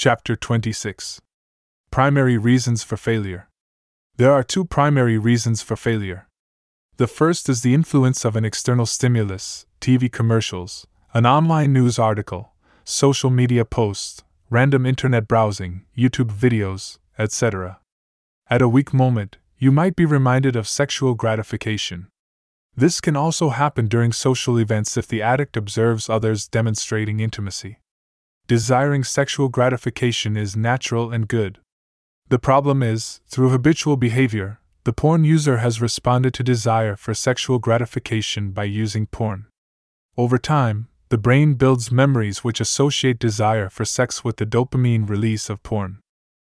Chapter 26. Primary Reasons for Failure. There are two primary reasons for failure. The first is the influence of an external stimulus, TV commercials, an online news article, social media posts, random internet browsing, YouTube videos, etc. At a weak moment, you might be reminded of sexual gratification. This can also happen during social events if the addict observes others demonstrating intimacy. Desiring sexual gratification is natural and good. The problem is, through habitual behavior, the porn user has responded to desire for sexual gratification by using porn. Over time, the brain builds memories which associate desire for sex with the dopamine release of porn.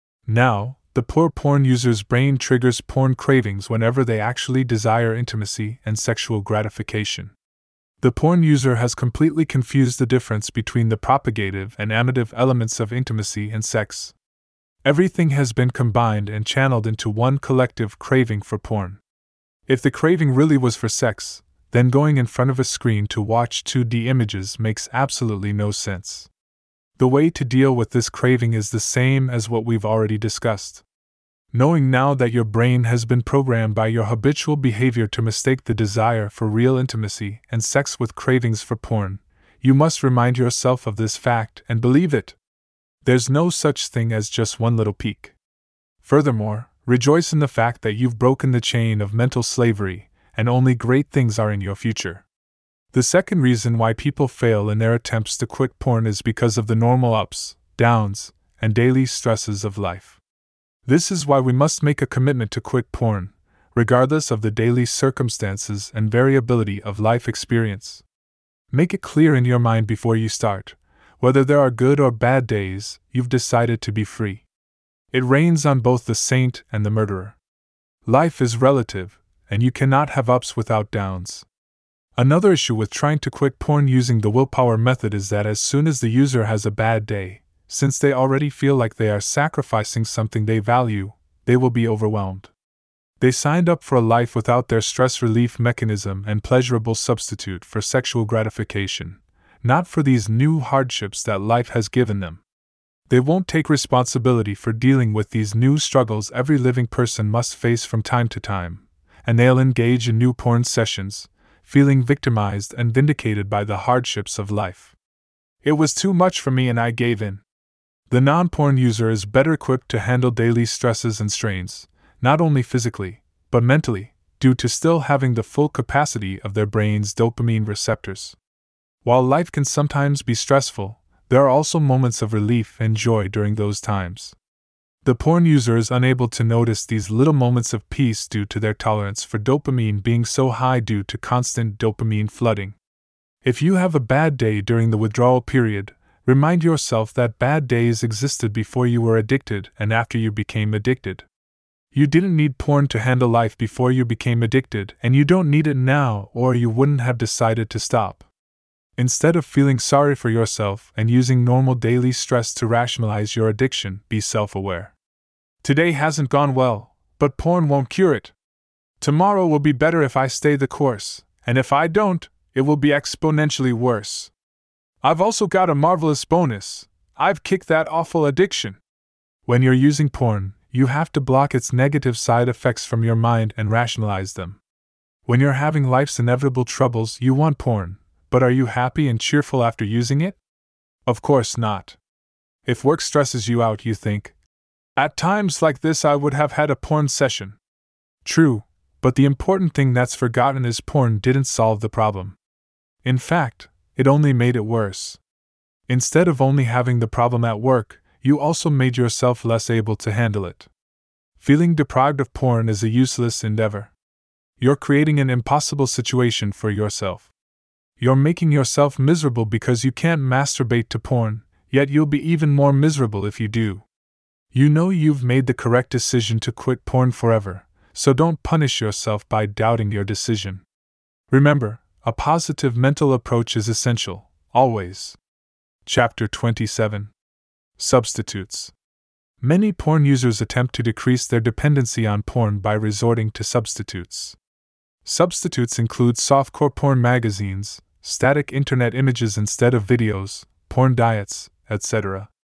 Now, the poor porn user's brain triggers porn cravings whenever they actually desire intimacy and sexual gratification. The porn user has completely confused the difference between the propagative and amative elements of intimacy and sex. Everything has been combined and channeled into one collective craving for porn. If the craving really was for sex, then going in front of a screen to watch 2D images makes absolutely no sense. The way to deal with this craving is the same as what we've already discussed. Knowing now that your brain has been programmed by your habitual behavior to mistake the desire for real intimacy and sex with cravings for porn, you must remind yourself of this fact and believe it. There's no such thing as just one little peak. Furthermore, rejoice in the fact that you've broken the chain of mental slavery, and only great things are in your future. The second reason why people fail in their attempts to quit porn is because of the normal ups, downs, and daily stresses of life. This is why we must make a commitment to quit porn, regardless of the daily circumstances and variability of life experience. Make it clear in your mind before you start, whether there are good or bad days, you've decided to be free. It rains on both the saint and the murderer. Life is relative, and you cannot have ups without downs. Another issue with trying to quit porn using the willpower method is that as soon as the user has a bad day, since they already feel like they are sacrificing something they value, they will be overwhelmed. They signed up for a life without their stress relief mechanism and pleasurable substitute for sexual gratification, not for these new hardships that life has given them. They won't take responsibility for dealing with these new struggles every living person must face from time to time, and they'll engage in new porn sessions, feeling victimized and vindicated by the hardships of life. It was too much for me and I gave in. The non-porn user is better equipped to handle daily stresses and strains, not only physically, but mentally, due to still having the full capacity of their brain's dopamine receptors. While life can sometimes be stressful, there are also moments of relief and joy during those times. The porn user is unable to notice these little moments of peace due to their tolerance for dopamine being so high due to constant dopamine flooding. If you have a bad day during the withdrawal period, remind yourself that bad days existed before you were addicted and after you became addicted. You didn't need porn to handle life before you became addicted, and you don't need it now, or you wouldn't have decided to stop. Instead of feeling sorry for yourself and using normal daily stress to rationalize your addiction, be self-aware. Today hasn't gone well, but porn won't cure it. Tomorrow will be better if I stay the course, and if I don't, it will be exponentially worse. I've also got a marvelous bonus. I've kicked that awful addiction. When you're using porn, you have to block its negative side effects from your mind and rationalize them. When you're having life's inevitable troubles, you want porn, but are you happy and cheerful after using it? Of course not. If work stresses you out, you think, at times like this I would have had a porn session. True, but the important thing that's forgotten is porn didn't solve the problem. In fact, it only made it worse. Instead of only having the problem at work, you also made yourself less able to handle it. Feeling deprived of porn is a useless endeavor. You're creating an impossible situation for yourself. You're making yourself miserable because you can't masturbate to porn, yet you'll be even more miserable if you do. You know you've made the correct decision to quit porn forever, so don't punish yourself by doubting your decision. Remember, a positive mental approach is essential, always. Chapter 27. Substitutes. Many porn users attempt to decrease their dependency on porn by resorting to substitutes. Substitutes include softcore porn magazines, static internet images instead of videos, porn diets, etc.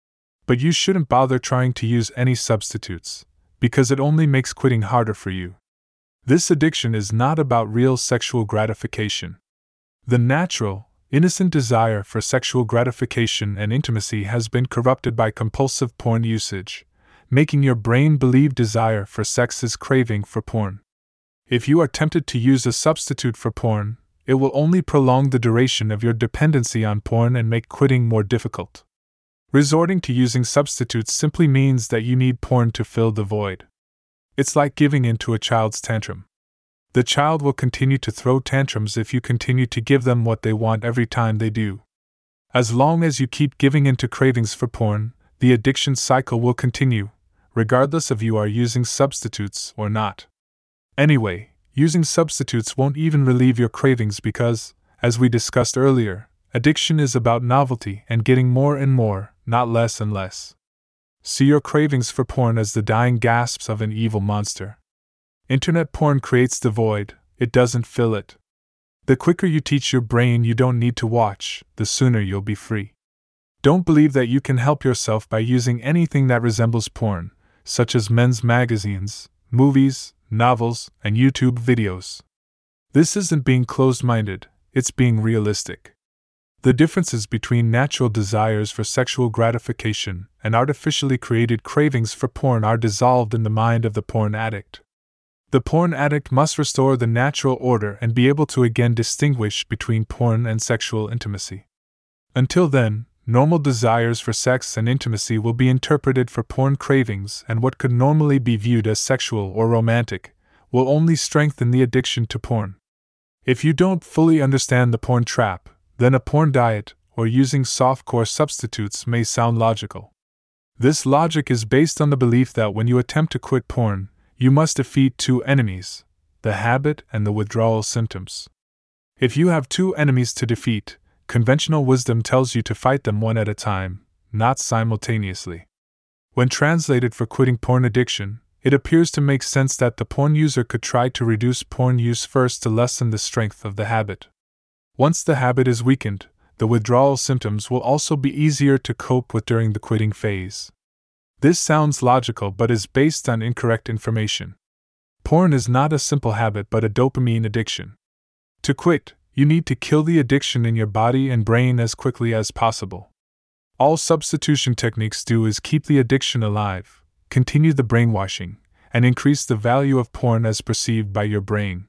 But you shouldn't bother trying to use any substitutes, because it only makes quitting harder for you. This addiction is not about real sexual gratification. The natural, innocent desire for sexual gratification and intimacy has been corrupted by compulsive porn usage, making your brain believe desire for sex is craving for porn. If you are tempted to use a substitute for porn, it will only prolong the duration of your dependency on porn and make quitting more difficult. Resorting to using substitutes simply means that you need porn to fill the void. It's like giving in to a child's tantrum. The child will continue to throw tantrums if you continue to give them what they want every time they do. As long as you keep giving in to cravings for porn, the addiction cycle will continue, regardless of you are using substitutes or not. Anyway, using substitutes won't even relieve your cravings because, as we discussed earlier, addiction is about novelty and getting more and more, not less and less. See your cravings for porn as the dying gasps of an evil monster. Internet porn creates the void, it doesn't fill it. The quicker you teach your brain you don't need to watch, the sooner you'll be free. Don't believe that you can help yourself by using anything that resembles porn, such as men's magazines, movies, novels, and YouTube videos. This isn't being closed-minded, it's being realistic. The differences between natural desires for sexual gratification and artificially created cravings for porn are dissolved in the mind of the porn addict. The porn addict must restore the natural order and be able to again distinguish between porn and sexual intimacy. Until then, normal desires for sex and intimacy will be interpreted for porn cravings, and what could normally be viewed as sexual or romantic will only strengthen the addiction to porn. If you don't fully understand the porn trap, then a porn diet or using softcore substitutes may sound logical. This logic is based on the belief that when you attempt to quit porn, you must defeat two enemies, the habit and the withdrawal symptoms. If you have two enemies to defeat, conventional wisdom tells you to fight them one at a time, not simultaneously. When translated for quitting porn addiction, it appears to make sense that the porn user could try to reduce porn use first to lessen the strength of the habit. Once the habit is weakened, the withdrawal symptoms will also be easier to cope with during the quitting phase. This sounds logical but is based on incorrect information. Porn is not a simple habit but a dopamine addiction. To quit, you need to kill the addiction in your body and brain as quickly as possible. All substitution techniques do is keep the addiction alive, continue the brainwashing, and increase the value of porn as perceived by your brain.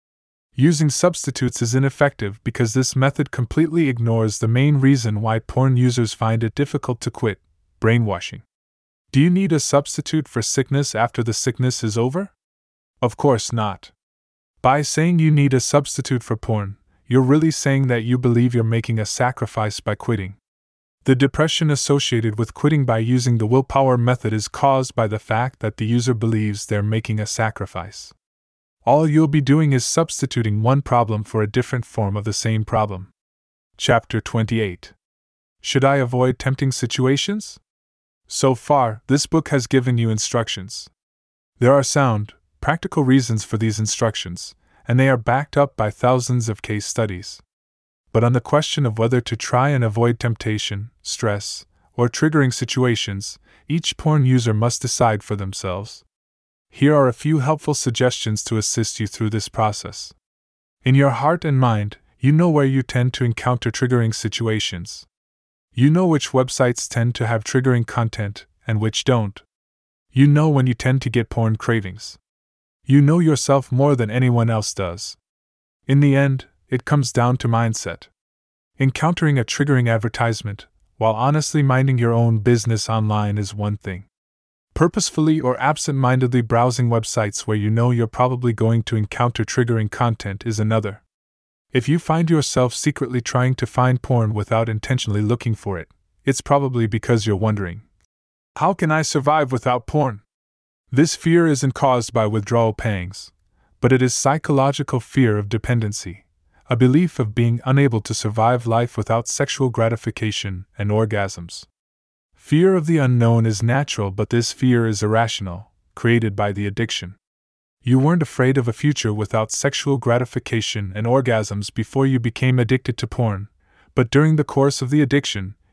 Using substitutes is ineffective because this method completely ignores the main reason why porn users find it difficult to quit: brainwashing. Do you need a substitute for sickness after the sickness is over? Of course not. By saying you need a substitute for porn, you're really saying that you believe you're making a sacrifice by quitting. The depression associated with quitting by using the willpower method is caused by the fact that the user believes they're making a sacrifice. All you'll be doing is substituting one problem for a different form of the same problem. Chapter 28. Should I avoid tempting situations? So far, this book has given you instructions. There are sound, practical reasons for these instructions, and they are backed up by thousands of case studies. But on the question of whether to try and avoid temptation, stress, or triggering situations, each porn user must decide for themselves. Here are a few helpful suggestions to assist you through this process. In your heart and mind, you know where you tend to encounter triggering situations. You know which websites tend to have triggering content and which don't. You know when you tend to get porn cravings. You know yourself more than anyone else does. In the end, it comes down to mindset. Encountering a triggering advertisement, while honestly minding your own business online, is one thing. Purposefully or absent-mindedly browsing websites where you know you're probably going to encounter triggering content is another. If you find yourself secretly trying to find porn without intentionally looking for it, it's probably because you're wondering, how can I survive without porn? This fear isn't caused by withdrawal pangs, but it is psychological fear of dependency, a belief of being unable to survive life without sexual gratification and orgasms. Fear of the unknown is natural, but this fear is irrational, created by the addiction. You weren't afraid of a future without sexual gratification and orgasms before you became addicted to porn, but during the course of the addiction,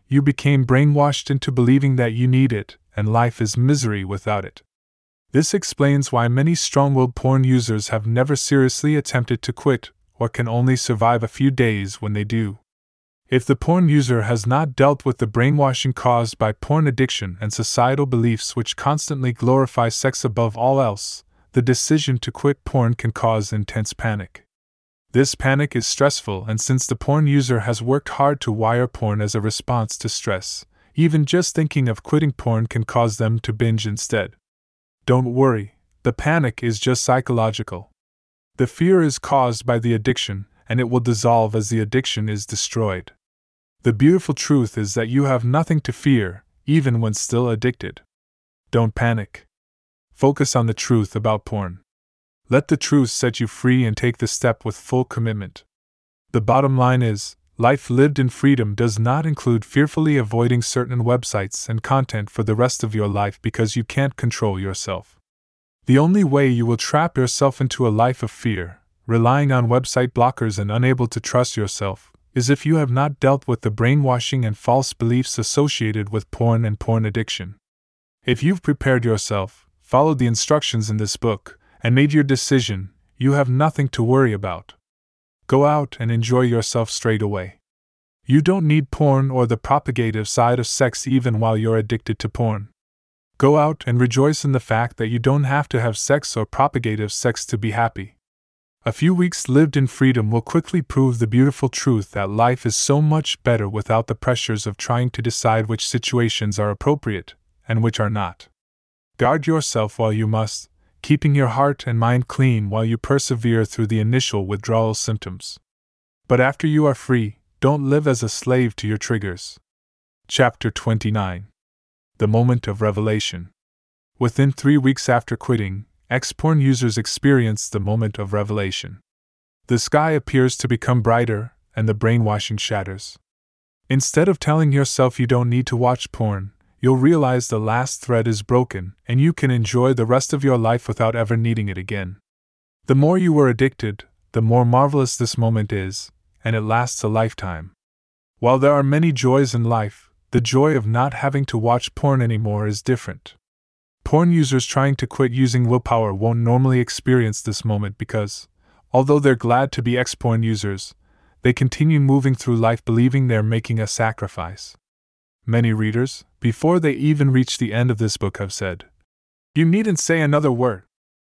you became brainwashed into believing that you need it, and life is misery without it. This explains why many strong-willed porn users have never seriously attempted to quit, or can only survive a few days when they do. If the porn user has not dealt with the brainwashing caused by porn addiction and societal beliefs which constantly glorify sex above all else, the decision to quit porn can cause intense panic. This panic is stressful, and since the porn user has worked hard to wire porn as a response to stress, even just thinking of quitting porn can cause them to binge instead. Don't worry, the panic is just psychological. The fear is caused by the addiction, and it will dissolve as the addiction is destroyed. The beautiful truth is that you have nothing to fear, even when still addicted. Don't panic. Focus on the truth about porn. Let the truth set you free and take the step with full commitment. The bottom line is, life lived in freedom does not include fearfully avoiding certain websites and content for the rest of your life because you can't control yourself. The only way you will trap yourself into a life of fear, relying on website blockers and unable to trust yourself, is if you have not dealt with the brainwashing and false beliefs associated with porn and porn addiction. If you've prepared yourself, followed the instructions in this book, and made your decision, you have nothing to worry about. Go out and enjoy yourself straight away. You don't need porn or the propagative side of sex even while you're addicted to porn. Go out and rejoice in the fact that you don't have to have sex or propagative sex to be happy. A few weeks lived in freedom will quickly prove the beautiful truth that life is so much better without the pressures of trying to decide which situations are appropriate and which are not. Guard yourself while you must, keeping your heart and mind clean while you persevere through the initial withdrawal symptoms. But after you are free, don't live as a slave to your triggers. Chapter 29. The Moment of Revelation. Within 3 weeks after quitting, ex-porn users experience the moment of revelation. The sky appears to become brighter, and the brainwashing shatters. Instead of telling yourself you don't need to watch porn, you'll realize the last thread is broken, and you can enjoy the rest of your life without ever needing it again. The more you were addicted, the more marvelous this moment is, and it lasts a lifetime. While there are many joys in life, the joy of not having to watch porn anymore is different. Porn users trying to quit using willpower won't normally experience this moment because, although they're glad to be ex-porn users, they continue moving through life believing they're making a sacrifice. Many readers, before they even reach the end of this book, have said, "You needn't say another word.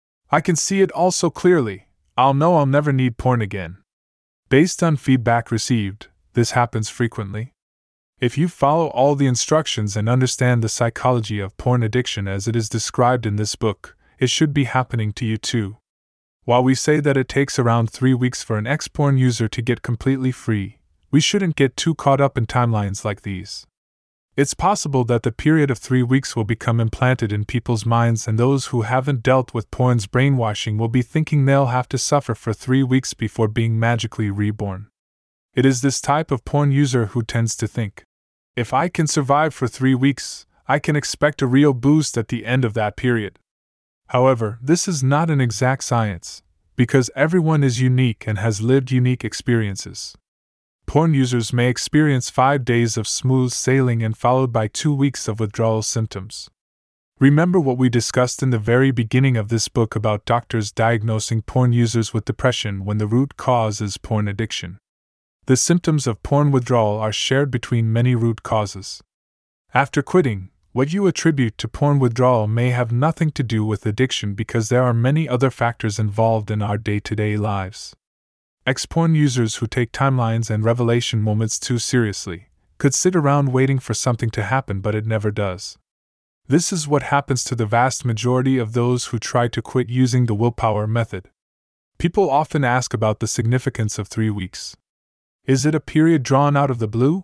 I can see it all so clearly, I'll know I'll never need porn again." Based on feedback received, this happens frequently. If you follow all the instructions and understand the psychology of porn addiction as it is described in this book, it should be happening to you too. While we say that it takes around 3 weeks for an ex-porn user to get completely free, we shouldn't get too caught up in timelines like these. It's possible that the period of 3 weeks will become implanted in people's minds, and those who haven't dealt with porn's brainwashing will be thinking they'll have to suffer for 3 weeks before being magically reborn. It is this type of porn user who tends to think, "If I can survive for 3 weeks, I can expect a real boost at the end of that period." However, this is not an exact science, because everyone is unique and has lived unique experiences. Porn users may experience 5 days of smooth sailing and followed by 2 weeks of withdrawal symptoms. Remember what we discussed in the very beginning of this book about doctors diagnosing porn users with depression when the root cause is porn addiction. The symptoms of porn withdrawal are shared between many root causes. After quitting, what you attribute to porn withdrawal may have nothing to do with addiction because there are many other factors involved in our day-to-day lives. Ex-porn users who take timelines and revelation moments too seriously could sit around waiting for something to happen, but it never does. This is what happens to the vast majority of those who try to quit using the willpower method. People often ask about the significance of 3 weeks. Is it a period drawn out of the blue?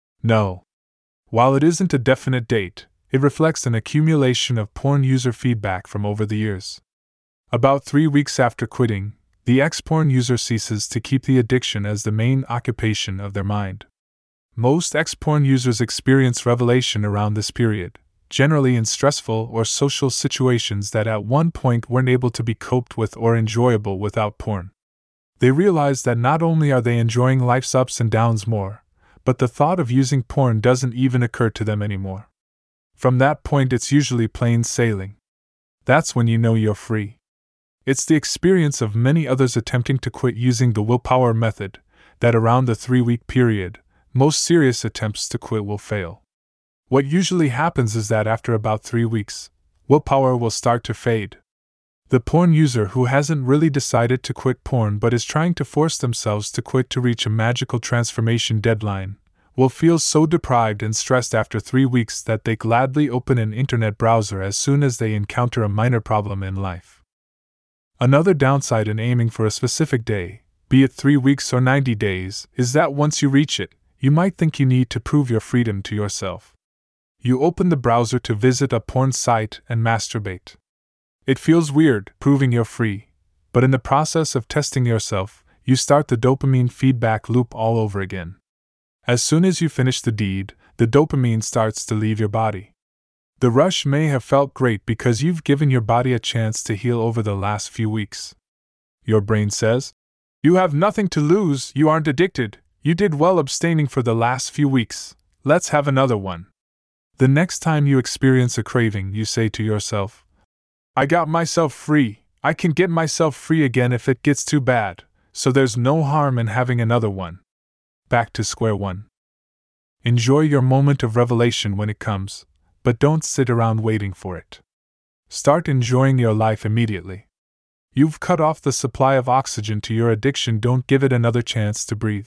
No. While it isn't a definite date, it reflects an accumulation of porn user feedback from over the years. About 3 weeks after quitting, the ex-porn user ceases to keep the addiction as the main occupation of their mind. Most ex-porn users experience revelation around this period, generally in stressful or social situations that at one point weren't able to be coped with or enjoyable without porn. They realize that not only are they enjoying life's ups and downs more, but the thought of using porn doesn't even occur to them anymore. From that point, it's usually plain sailing. That's when you know you're free. It's the experience of many others attempting to quit using the willpower method that around the 3-week period, most serious attempts to quit will fail. What usually happens is that after about 3 weeks, willpower will start to fade. The porn user who hasn't really decided to quit porn but is trying to force themselves to quit to reach a magical transformation deadline will feel so deprived and stressed after 3 weeks that they gladly open an internet browser as soon as they encounter a minor problem in life. Another downside in aiming for a specific day, be it 3 weeks or 90 days, is that once you reach it, you might think you need to prove your freedom to yourself. You open the browser to visit a porn site and masturbate. It feels weird, proving you're free, but in the process of testing yourself, you start the dopamine feedback loop all over again. As soon as you finish the deed, the dopamine starts to leave your body. The rush may have felt great because you've given your body a chance to heal over the last few weeks. Your brain says, "You have nothing to lose, you aren't addicted, you did well abstaining for the last few weeks, let's have another one." The next time you experience a craving, you say to yourself, "I got myself free, I can get myself free again if it gets too bad, so there's no harm in having another one." Back to square one. Enjoy your moment of revelation when it comes, but don't sit around waiting for it. Start enjoying your life immediately. You've cut off the supply of oxygen to your addiction, don't give it another chance to breathe.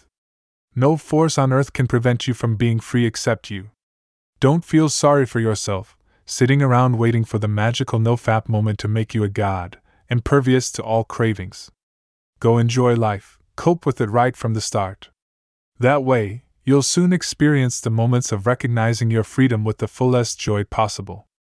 No force on earth can prevent you from being free except you. Don't feel sorry for yourself, sitting around waiting for the magical no-fap moment to make you a god, impervious to all cravings. Go enjoy life, cope with it right from the start. That way, you'll soon experience the moments of recognizing your freedom with the fullest joy possible.